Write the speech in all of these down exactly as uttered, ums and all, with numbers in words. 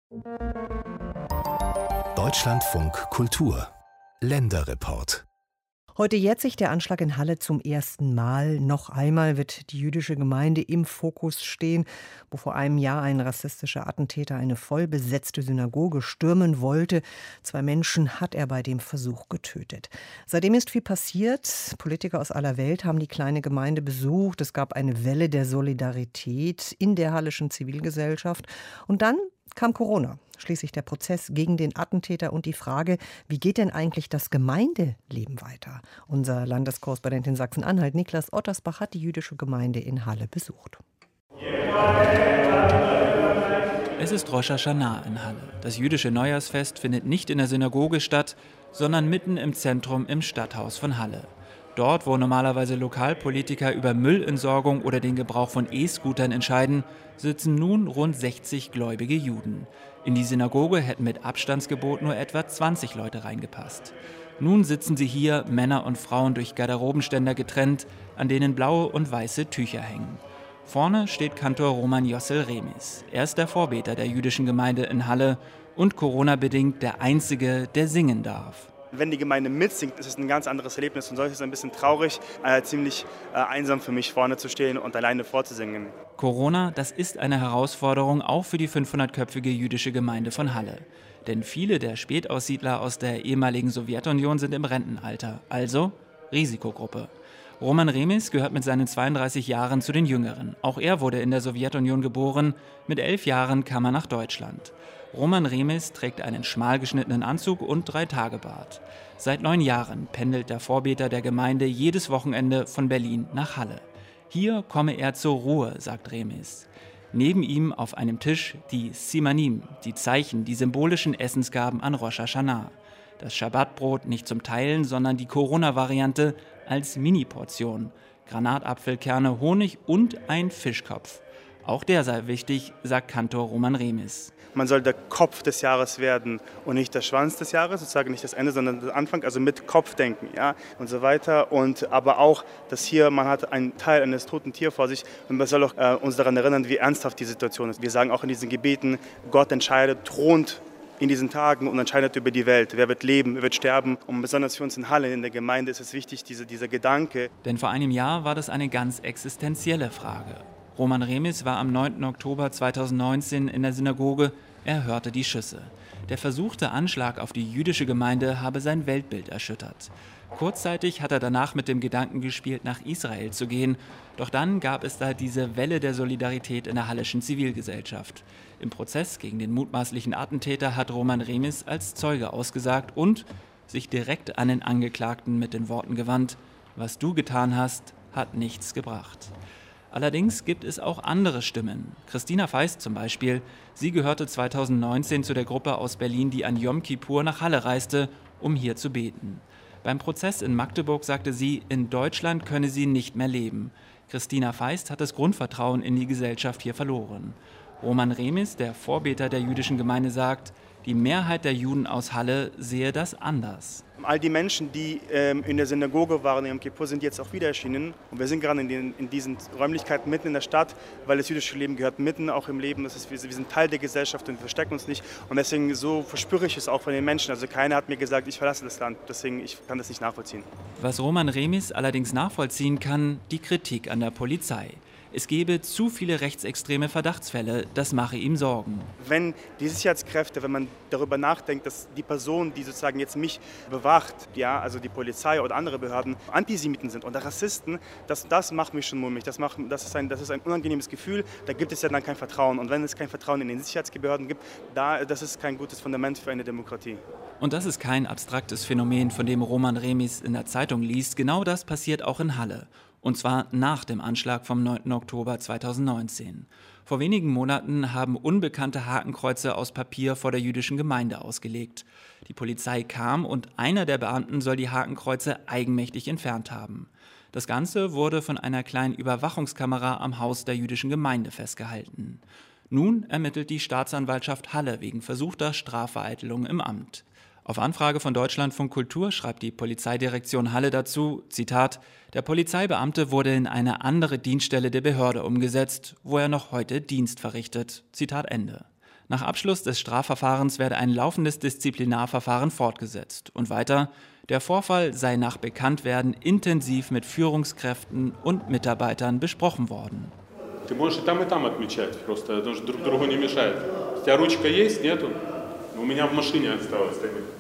Deutschlandfunk Kultur Länderreport. Heute jährt sich der Anschlag in Halle zum ersten Mal. Noch einmal wird die jüdische Gemeinde im Fokus stehen, wo vor einem Jahr ein rassistischer Attentäter eine vollbesetzte Synagoge stürmen wollte. Zwei Menschen hat er bei dem Versuch getötet. Seitdem ist viel passiert. Politiker aus aller Welt haben die kleine Gemeinde besucht. Es gab eine Welle der Solidarität in der halleschen Zivilgesellschaft. Und dann kam Corona. Schließlich der Prozess gegen den Attentäter und die Frage, wie geht denn eigentlich das Gemeindeleben weiter? Unser Landeskorrespondent in Sachsen-Anhalt, Niklas Ottersbach, hat die jüdische Gemeinde in Halle besucht. Es ist Rosh Hashanah in Halle. Das jüdische Neujahrsfest findet nicht in der Synagoge statt, sondern mitten im Zentrum im Stadthaus von Halle. Dort, wo normalerweise Lokalpolitiker über Müllentsorgung oder den Gebrauch von E-Scootern entscheiden, sitzen nun rund sechzig gläubige Juden. In die Synagoge hätten mit Abstandsgebot nur etwa zwanzig Leute reingepasst. Nun sitzen sie hier, Männer und Frauen durch Garderobenständer getrennt, an denen blaue und weiße Tücher hängen. Vorne steht Kantor Roman Yossel Remis. Er ist der Vorbeter der jüdischen Gemeinde in Halle und Corona-bedingt der Einzige, der singen darf. Wenn die Gemeinde mitsingt, ist es ein ganz anderes Erlebnis und so ist es ein bisschen traurig, äh, ziemlich äh, einsam für mich, vorne zu stehen und alleine vorzusingen. Corona, das ist eine Herausforderung auch für die fünfhundertköpfige jüdische Gemeinde von Halle. Denn viele der Spätaussiedler aus der ehemaligen Sowjetunion sind im Rentenalter, also Risikogruppe. Roman Remis gehört mit seinen zweiunddreißig Jahren zu den Jüngeren. Auch er wurde in der Sowjetunion geboren. Mit elf Jahren kam er nach Deutschland. Roman Remis trägt einen schmal geschnittenen Anzug und Drei-Tage-Bart. Seit neun Jahren pendelt der Vorbeter der Gemeinde jedes Wochenende von Berlin nach Halle. Hier komme er zur Ruhe, sagt Remis. Neben ihm auf einem Tisch die Simanim, die Zeichen, die symbolischen Essensgaben an Rosh Hashanah. Das Schabbatbrot nicht zum Teilen, sondern die Corona-Variante als Mini-Portion. Granatapfelkerne, Honig und ein Fischkopf. Auch der sei wichtig, sagt Kantor Roman Remis. Man soll der Kopf des Jahres werden und nicht der Schwanz des Jahres, sozusagen nicht das Ende, sondern der Anfang, also mit Kopf denken, ja, und so weiter. Und aber auch, dass hier, man hat einen Teil eines toten Tiers vor sich und man soll auch äh, uns daran erinnern, wie ernsthaft die Situation ist. Wir sagen auch in diesen Gebeten, Gott entscheidet, thront in diesen Tagen und entscheidet über die Welt. Wer wird leben, wer wird sterben. Und besonders für uns in Halle, in der Gemeinde, ist es wichtig, diese, dieser Gedanke. Denn vor einem Jahr war das eine ganz existenzielle Frage. Roman Remis war am neunten Oktober zweitausendneunzehn in der Synagoge. Er hörte die Schüsse. Der versuchte Anschlag auf die jüdische Gemeinde habe sein Weltbild erschüttert. Kurzzeitig hat er danach mit dem Gedanken gespielt, nach Israel zu gehen. Doch dann gab es da diese Welle der Solidarität in der halleschen Zivilgesellschaft. Im Prozess gegen den mutmaßlichen Attentäter hat Roman Remis als Zeuge ausgesagt und sich direkt an den Angeklagten mit den Worten gewandt: Was du getan hast, hat nichts gebracht. Allerdings gibt es auch andere Stimmen. Christina Feist zum Beispiel. Sie gehörte zweitausendneunzehn zu der Gruppe aus Berlin, die an Yom Kippur nach Halle reiste, um hier zu beten. Beim Prozess in Magdeburg sagte sie, in Deutschland könne sie nicht mehr leben. Christina Feist hat das Grundvertrauen in die Gesellschaft hier verloren. Roman Remis, der Vorbeter der jüdischen Gemeinde, sagt, die Mehrheit der Juden aus Halle sehe das anders. All die Menschen, die ähm, in der Synagoge waren in Yom Kippur, sind jetzt auch wieder erschienen. Und wir sind gerade in, den, in diesen Räumlichkeiten mitten in der Stadt, weil das jüdische Leben gehört mitten auch im Leben. Das ist, wir sind Teil der Gesellschaft und wir verstecken uns nicht. Und deswegen so verspüre ich es auch von den Menschen. Also keiner hat mir gesagt, ich verlasse das Land. Deswegen ich kann das nicht nachvollziehen. Was Roman Remis allerdings nachvollziehen kann, die Kritik an der Polizei. Es gebe zu viele rechtsextreme Verdachtsfälle, das mache ihm Sorgen. Wenn die Sicherheitskräfte, wenn man darüber nachdenkt, dass die Person, die sozusagen jetzt mich bewacht, ja, also die Polizei oder andere Behörden, Antisemiten sind oder Rassisten, das, das macht mich schon mulmig. Das, macht, das, ist ein, das ist ein unangenehmes Gefühl, da gibt es ja dann kein Vertrauen. Und wenn es kein Vertrauen in den Sicherheitsbehörden gibt, da, das ist kein gutes Fundament für eine Demokratie. Und das ist kein abstraktes Phänomen, von dem Roman Remis in der Zeitung liest. Genau das passiert auch in Halle. Und zwar nach dem Anschlag vom neunten Oktober zweitausendneunzehn. Vor wenigen Monaten haben unbekannte Hakenkreuze aus Papier vor der jüdischen Gemeinde ausgelegt. Die Polizei kam und einer der Beamten soll die Hakenkreuze eigenmächtig entfernt haben. Das Ganze wurde von einer kleinen Überwachungskamera am Haus der jüdischen Gemeinde festgehalten. Nun ermittelt die Staatsanwaltschaft Halle wegen versuchter Strafvereitelung im Amt. Auf Anfrage von Deutschlandfunk Kultur schreibt die Polizeidirektion Halle dazu, Zitat, der Polizeibeamte wurde in eine andere Dienststelle der Behörde umgesetzt, wo er noch heute Dienst verrichtet. Zitat Ende. Nach Abschluss des Strafverfahrens werde ein laufendes Disziplinarverfahren fortgesetzt. Und weiter, der Vorfall sei nach Bekanntwerden intensiv mit Führungskräften und Mitarbeitern besprochen worden. Ты можешь и там, и там отмечать, просто это же друг другу не мешает. У тебя ручка есть, нету? У меня в машине осталось.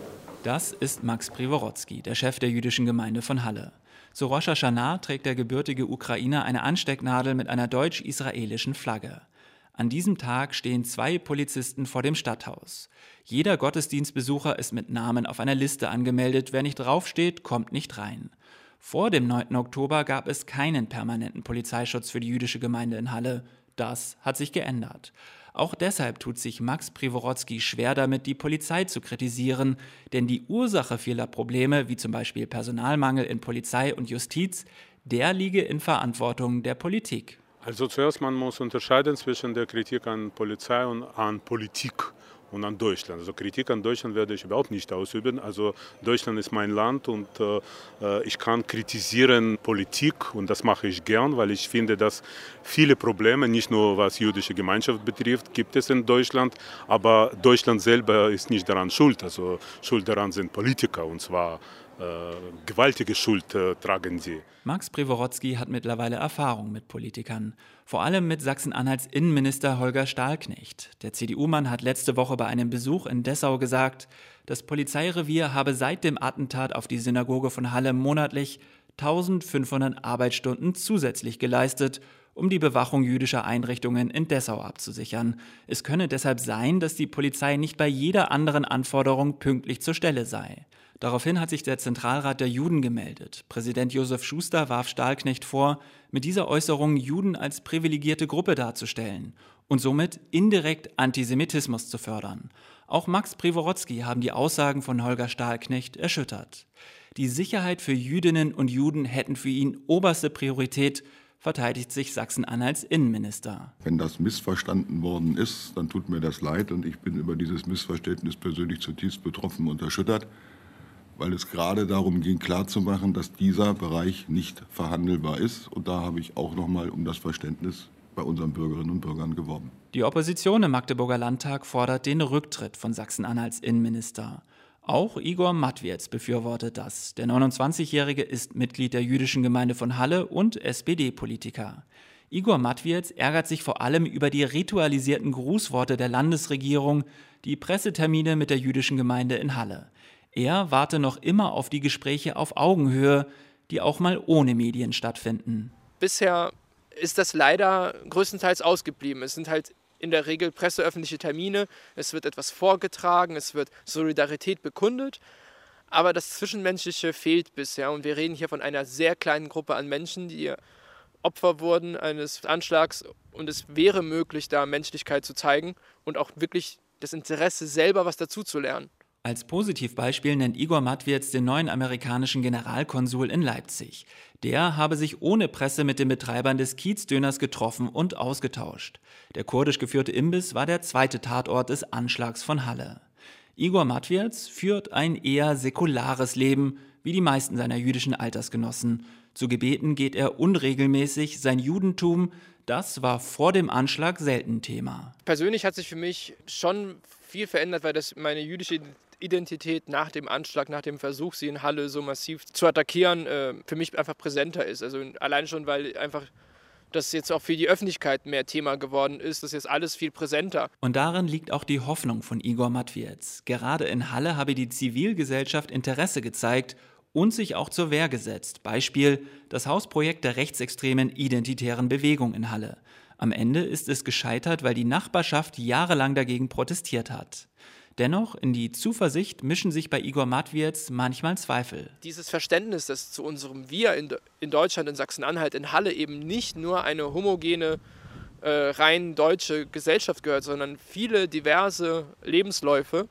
Das ist Max Privorotsky, der Chef der jüdischen Gemeinde von Halle. Zu Rosh Hashanah trägt der gebürtige Ukrainer eine Anstecknadel mit einer deutsch-israelischen Flagge. An diesem Tag stehen zwei Polizisten vor dem Stadthaus. Jeder Gottesdienstbesucher ist mit Namen auf einer Liste angemeldet. Wer nicht draufsteht, kommt nicht rein. Vor dem neunten Oktober gab es keinen permanenten Polizeischutz für die jüdische Gemeinde in Halle. Das hat sich geändert. Auch deshalb tut sich Max Privorotsky schwer damit, die Polizei zu kritisieren, denn die Ursache vieler Probleme, wie zum Beispiel Personalmangel in Polizei und Justiz, der liege in Verantwortung der Politik. Also zuerst, man muss unterscheiden zwischen der Kritik an Polizei und an Politik und an Deutschland. Also Kritik an Deutschland werde ich überhaupt nicht ausüben. Also Deutschland ist mein Land und äh, ich kann kritisieren Politik und das mache ich gern, weil ich finde, dass viele Probleme, nicht nur was jüdische Gemeinschaft betrifft, gibt es in Deutschland, aber Deutschland selber ist nicht daran schuld. Also schuld daran sind Politiker und zwar äh, gewaltige Schuld äh, tragen sie. Max Privorotsky hat mittlerweile Erfahrung mit Politikern, vor allem mit Sachsen-Anhalts Innenminister Holger Stahlknecht. Der C D U-Mann hat letzte Woche bei einem Besuch in Dessau gesagt, das Polizeirevier habe seit dem Attentat auf die Synagoge von Halle monatlich eintausendfünfhundert Arbeitsstunden zusätzlich geleistet, um die Bewachung jüdischer Einrichtungen in Dessau abzusichern. Es könne deshalb sein, dass die Polizei nicht bei jeder anderen Anforderung pünktlich zur Stelle sei. Daraufhin hat sich der Zentralrat der Juden gemeldet. Präsident Josef Schuster warf Stahlknecht vor, mit dieser Äußerung Juden als privilegierte Gruppe darzustellen und somit indirekt Antisemitismus zu fördern. Auch Max Privorotsky haben die Aussagen von Holger Stahlknecht erschüttert. Die Sicherheit für Jüdinnen und Juden hätten für ihn oberste Priorität, verteidigt sich Sachsen-Anhalts Innenminister. Wenn das missverstanden worden ist, dann tut mir das leid und ich bin über dieses Missverständnis persönlich zutiefst betroffen und erschüttert, weil es gerade darum ging, klarzumachen, dass dieser Bereich nicht verhandelbar ist. Und da habe ich auch noch mal um das Verständnis bei unseren Bürgerinnen und Bürgern geworben. Die Opposition im Magdeburger Landtag fordert den Rücktritt von Sachsen-Anhalts Innenminister. Auch Igor Matwiez befürwortet das. Der neunundzwanzigjährige ist Mitglied der jüdischen Gemeinde von Halle und S P D-Politiker. Igor Matwiez ärgert sich vor allem über die ritualisierten Grußworte der Landesregierung, die Pressetermine mit der jüdischen Gemeinde in Halle. Er warte noch immer auf die Gespräche auf Augenhöhe, die auch mal ohne Medien stattfinden. Bisher ist das leider größtenteils ausgeblieben. Es sind halt in der Regel presseöffentliche Termine, es wird etwas vorgetragen, es wird Solidarität bekundet, aber das Zwischenmenschliche fehlt bisher und wir reden hier von einer sehr kleinen Gruppe an Menschen, die Opfer wurden eines Anschlags und es wäre möglich, da Menschlichkeit zu zeigen und auch wirklich das Interesse selber was dazu zu lernen. Als Positivbeispiel nennt Igor Matwiez den neuen amerikanischen Generalkonsul in Leipzig. Der habe sich ohne Presse mit den Betreibern des Kiezdöners getroffen und ausgetauscht. Der kurdisch geführte Imbiss war der zweite Tatort des Anschlags von Halle. Igor Matwiez führt ein eher säkulares Leben, wie die meisten seiner jüdischen Altersgenossen. Zu Gebeten geht er unregelmäßig, sein Judentum, das war vor dem Anschlag selten Thema. Persönlich hat sich für mich schon viel verändert, weil das meine jüdische Identität nach dem Anschlag, nach dem Versuch, sie in Halle so massiv zu attackieren, für mich einfach präsenter ist. Also allein schon, weil einfach das jetzt auch für die Öffentlichkeit mehr Thema geworden ist, das ist jetzt alles viel präsenter. Und darin liegt auch die Hoffnung von Igor Matwiez. Gerade in Halle habe die Zivilgesellschaft Interesse gezeigt und sich auch zur Wehr gesetzt. Beispiel das Hausprojekt der rechtsextremen identitären Bewegung in Halle. Am Ende ist es gescheitert, weil die Nachbarschaft jahrelang dagegen protestiert hat. Dennoch, in die Zuversicht mischen sich bei Igor Matwiez manchmal Zweifel. Dieses Verständnis, dass zu unserem Wir in, in Deutschland, in Sachsen-Anhalt, in Halle eben nicht nur eine homogene, äh, rein deutsche Gesellschaft gehört, sondern viele diverse Lebensläufe,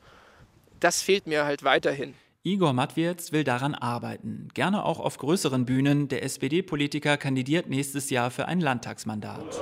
das fehlt mir halt weiterhin. Igor Matwiez will daran arbeiten, gerne auch auf größeren Bühnen. Der S P D-Politiker kandidiert nächstes Jahr für ein Landtagsmandat.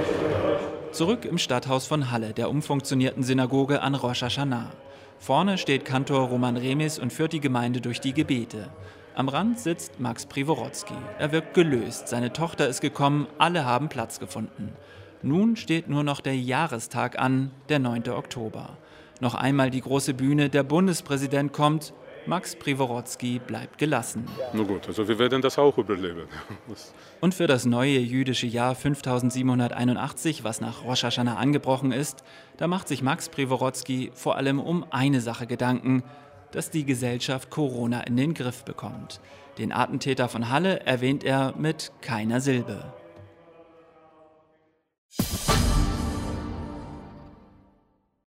Zurück im Stadthaus von Halle, der umfunktionierten Synagoge an Rosh Hashanah. Vorne steht Kantor Roman Remis und führt die Gemeinde durch die Gebete. Am Rand sitzt Max Privorotsky. Er wirkt gelöst, seine Tochter ist gekommen, alle haben Platz gefunden. Nun steht nur noch der Jahrestag an, der neunte Oktober. Noch einmal die große Bühne, der Bundespräsident kommt, Max Prigorod bleibt gelassen. Na gut, also wir werden das auch überleben. Und für das neue jüdische Jahr fünftausendsiebenhunderteinundachtzig, was nach Rosh Hashanah angebrochen ist, da macht sich Max Prigorod vor allem um eine Sache Gedanken, dass die Gesellschaft Corona in den Griff bekommt. Den Attentäter von Halle erwähnt er mit keiner Silbe.